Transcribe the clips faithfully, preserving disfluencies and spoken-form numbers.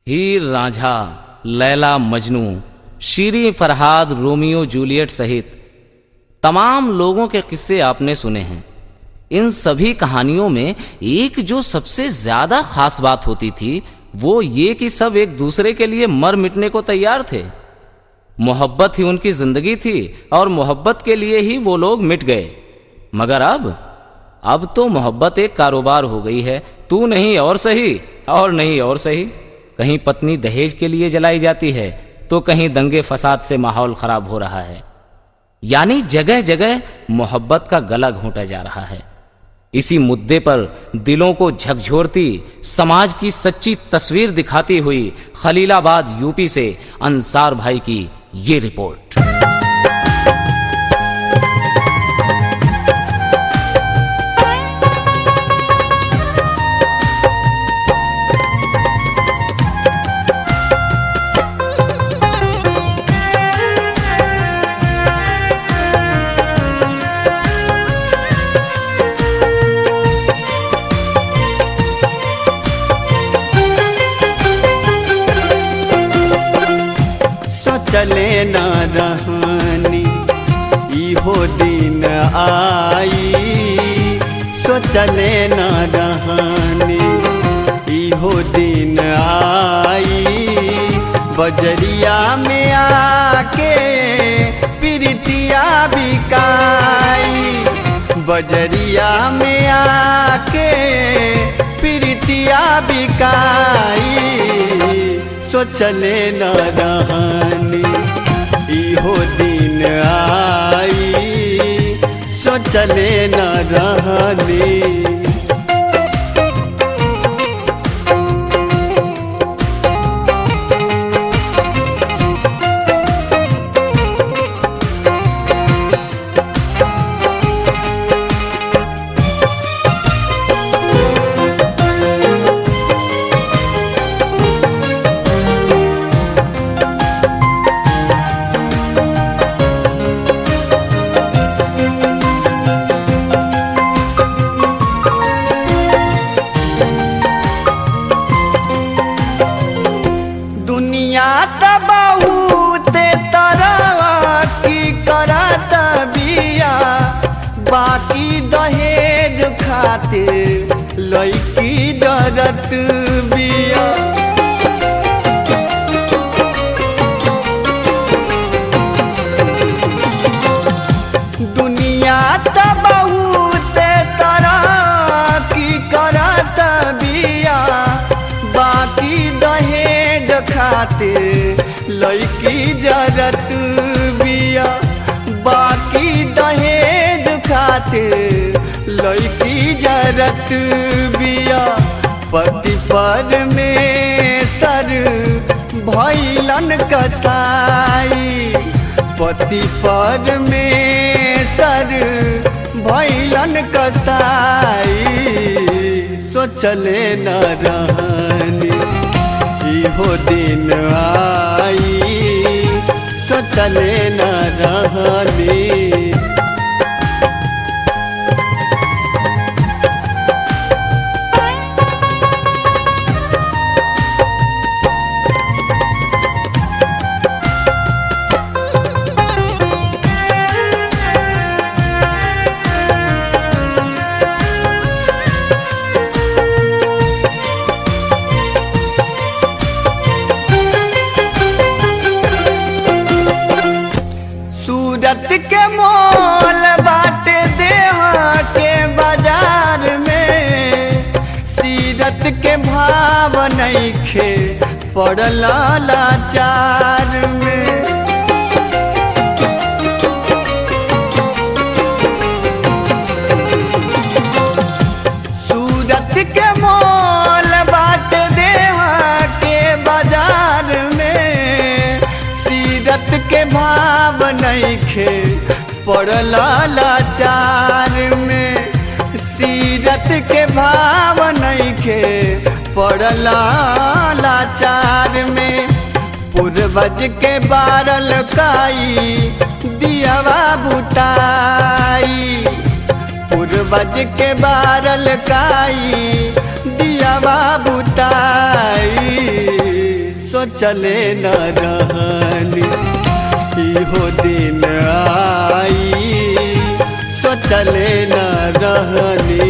Heer Ranjha, Laila Majnu, Shirin Farhad, Romeo Juliet सहित तमाम लोगों के किस्से आपने सुने हैं। इन सभी कहानियों में एक जो सबसे ज्यादा खास बात होती थी वो ये कि सब एक दूसरे के लिए मर मिटने को तैयार थे। मोहब्बत ही उनकी जिंदगी थी और मोहब्बत के लिए ही वो लोग मिट गए। मगर अब अब तो मोहब्बत एक कारोबार हो गई है। तू नहीं और सही, और नहीं और सही। कहीं पत्नी दहेज के लिए जलाई जाती है तो कहीं दंगे फसाद से माहौल खराब हो रहा है। यानी जगह जगह मोहब्बत का गला घोंटा जा रहा है। इसी मुद्दे पर दिलों को झकझोरती समाज की सच्ची तस्वीर दिखाती हुई खलीलाबाद यूपी से अंसार भाई की ये रिपोर्ट। चले न रहनी इहो दिन आई, सोचले न रहनी इहो दिन आई। बजरिया में आके प्रीतिया बिकाई, बजरिया में आके प्रीतिया बिकाई। सोचले न रहनी इहो दिन आई, सोचले न रहनी। बाकी दहेज खातिर लइकी जरत बिया, दुनिया त बहुत तरक्की करत बिया। बाकी दहेज खातिर लइकी जरत बिया, बाकी दहेज खातिर लइकी जरत बिया। पति परमेश्वर भइलन कसाई, पति परमेश्वर भइलन कसाई। सोचले न रहनी इहो दिन आई, सोचले न रहनी। सूरत के मोल बाटे देह के बाजार में, सीरत के भाव नइखे पड़ल लाचार में। सूरत के मोल बाटे देह के बाजार में, सीरत के भाव नइखे पड़ल लाचार में। सीरत के भाव नइखे पड़ल लाचार में। पूर्वज के बारल काई दियावा बुताई, पूर्वज के बारल काई दियावा बुताई। सोचले न रहनी इहो दिन आई सोचले न रहनी।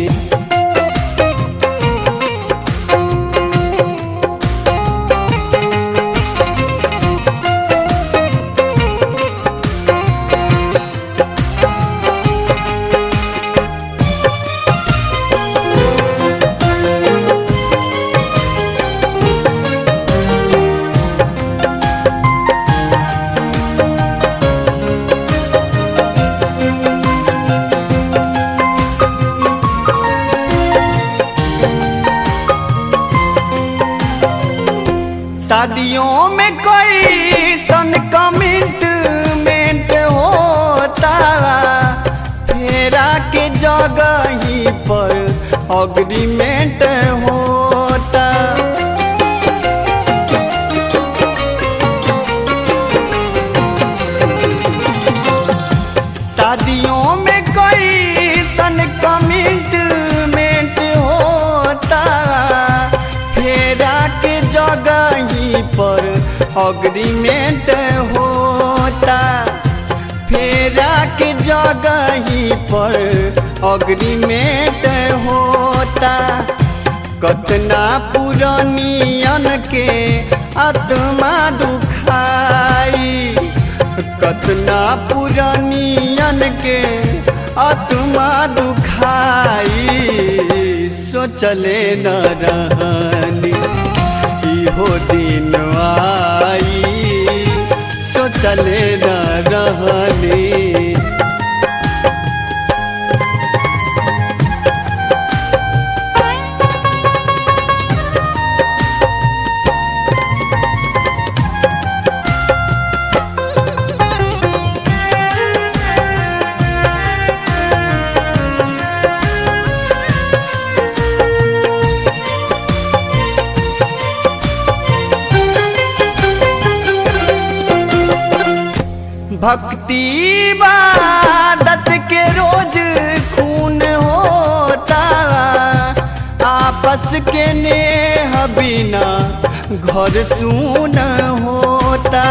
शादियों में कोई सन कमिटमेंट होता फेरा के जगह ही पर अग्रीमेंट होता। शादियों में कोई सन कमिटमेंट होता फेरा के जगह पर अग्रीमेंट होता। फेरा के जगह ही पर अग्रीमेंट होता। कतना पुरानियन के आत्मा दुखाई कतना पुरानियन के आत्मा दुखाई सोचले न रहनी इहो दिन आई सोचले न रहनी। भक्ति इबादत के रोज खून होता आपस के नेह बिना घर सून होता।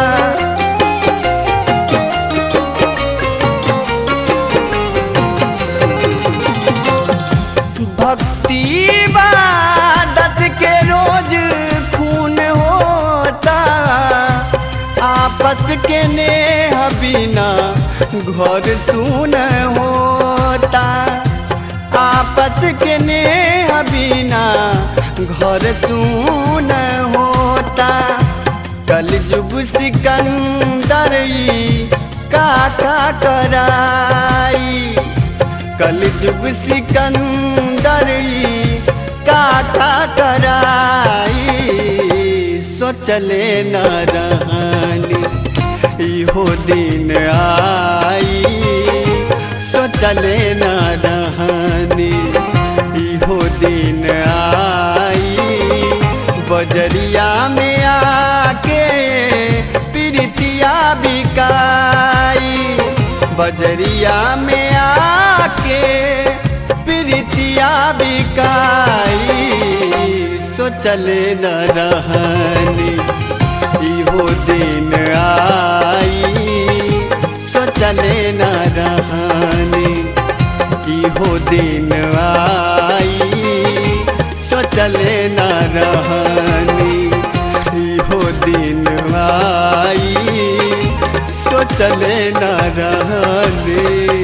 भक्ति इबादत के रोज खून होता आपस के नेह बिना घर सून होता। आपस के नेह बिना घर सून होता। कलयुग सिकंदर का का कराई कलयुग सिकंदर का का कराई सोचले न रहनी इहो दिन आई सोचले न रहनी इहो दिन आई। बजरिया में आके प्रीतिया बिकाई बजरिया में आके प्रीतिया बिकाई सोचले न रहनी इहो दिन आई सोचले न रहनी इहो दिन आई सोचले न रहनी इहो दिन आई सोचले न रहनी।